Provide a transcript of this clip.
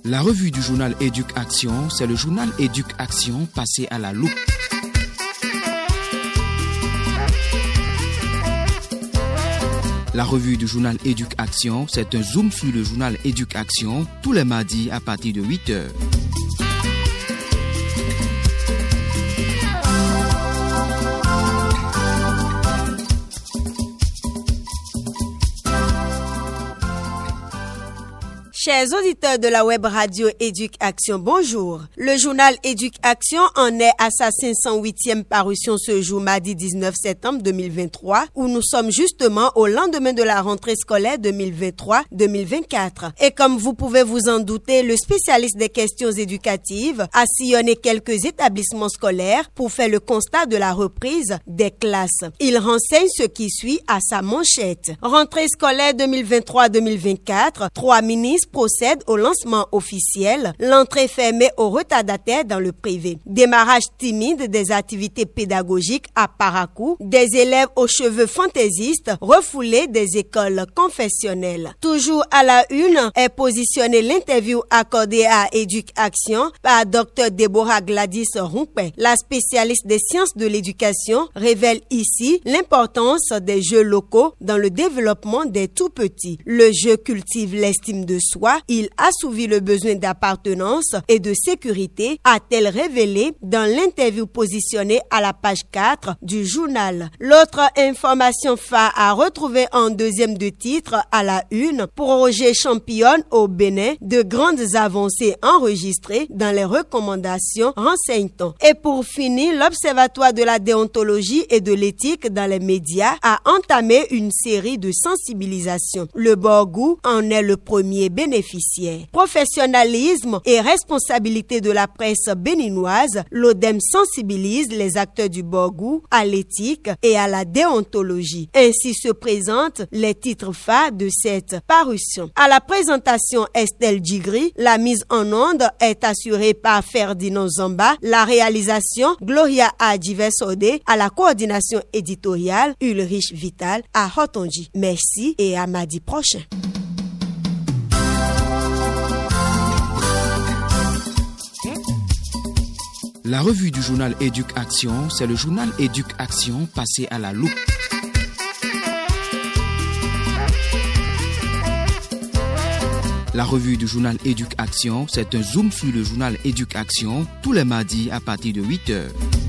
La revue du journal Éduc-Action, c'est le journal Éduc-Action passé à la loupe. La revue du journal Éduc-Action, c'est un zoom sur le journal Éduc-Action tous les mardis à partir de 8h. Chers auditeurs de la web radio Éduc-Action, bonjour. Le journal Éduc-Action en est à sa 508e parution ce jour, mardi 19 septembre 2023, où nous sommes justement au lendemain de la rentrée scolaire 2023-2024. Et comme vous pouvez vous en douter, le spécialiste des questions éducatives a sillonné quelques établissements scolaires pour faire le constat de la reprise des classes. Il renseigne ce qui suit à sa manchette. Rentrée scolaire 2023-2024, 3 ministres procède au lancement officiel, l'entrée fermée aux retardataires dans le privé. Démarrage timide des activités pédagogiques à Parakou, des élèves aux cheveux fantaisistes refoulés des écoles confessionnelles. Toujours à la une est positionnée l'interview accordée à Éduc-Action par Dr Deborah Gladys Rompé. La spécialiste des sciences de l'éducation révèle ici l'importance des jeux locaux dans le développement des tout-petits. Le jeu cultive l'estime de soi. Il assouvit le besoin d'appartenance et de sécurité, a-t-elle révélé dans l'interview positionnée à la page 4 du journal. L'autre information phare à retrouver en deuxième de titre à la une, prorogée championne au Bénin, de grandes avancées enregistrées dans les recommandations, renseigne-t-on. Et pour finir, l'Observatoire de la déontologie et de l'éthique dans les médias a entamé une série de sensibilisations. Le Borgou en est le premier bénéficiaire. Professionnalisme et responsabilité de la presse béninoise, l'ODEM sensibilise les acteurs du Borgou à l'éthique et à la déontologie. Ainsi se présentent les titres phares de cette parution. À la présentation, Estelle Djigri, la mise en onde est assurée par Ferdinand Zamba, la réalisation Gloria Adjiversode, à la coordination éditoriale Ulrich Vital à Hotonji. Merci et à mardi prochain. La revue du journal Éduc-Action, c'est le journal Éduc-Action passé à la loupe. La revue du journal Éduc-Action, c'est un zoom sur le journal Éduc-Action tous les mardis à partir de 8h.